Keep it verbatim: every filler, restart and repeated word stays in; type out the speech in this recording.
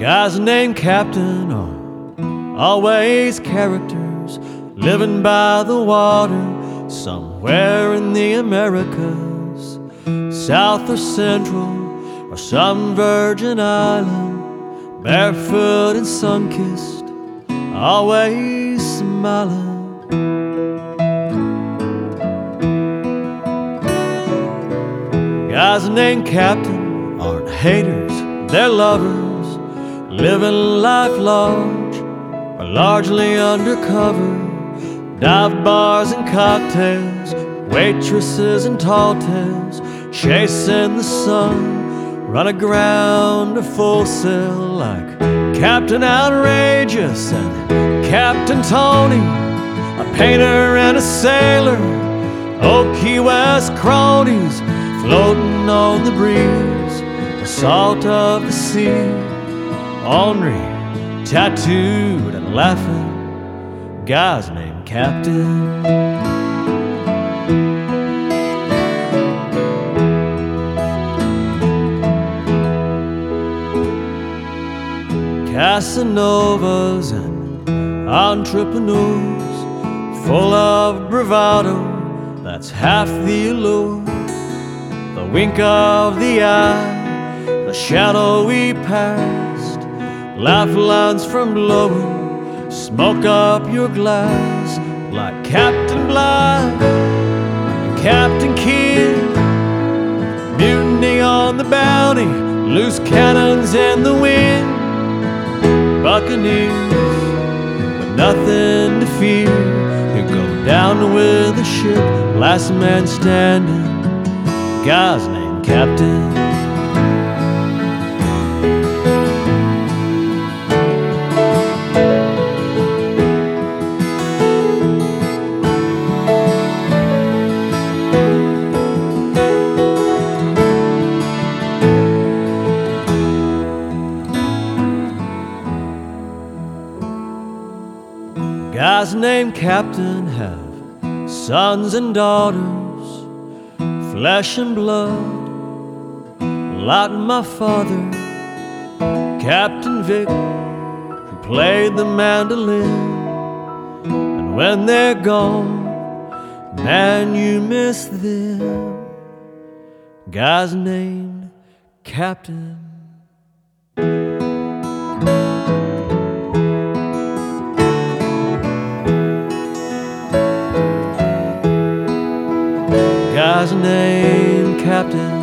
Guys named Captain are always characters living by the water somewhere in the Americas, South or Central or some virgin island, barefoot and sun-kissed, always smiling. Guys named Captain aren't haters, they're lovers, living life large or largely undercover. Dive bars and cocktails, waitresses and tall tales, chasing the sun, run aground to full sail like Captain Outrageous and Captain Tony, a painter and a sailor, old Key West cronies floating on the breeze, the salt of the sea, ornery, tattooed and laughing, guys named Captain. Casanovas and entrepreneurs, full of bravado, that's half the allure. The wink of the eye, the shadowy past, lifelines from blowing smoke up your glass like Captain Bligh and Captain Kidd. Mutiny on the Bounty, loose cannons in the wind, buccaneers with nothing to fear, who go down with the ship, last man standing, guys named Captain. Guys named Captain have sons and daughters, flesh and blood, like my father, Captain Vic, who played the mandolin. And when they're gone, man, you miss them, guys named Captain. Guys named Captain.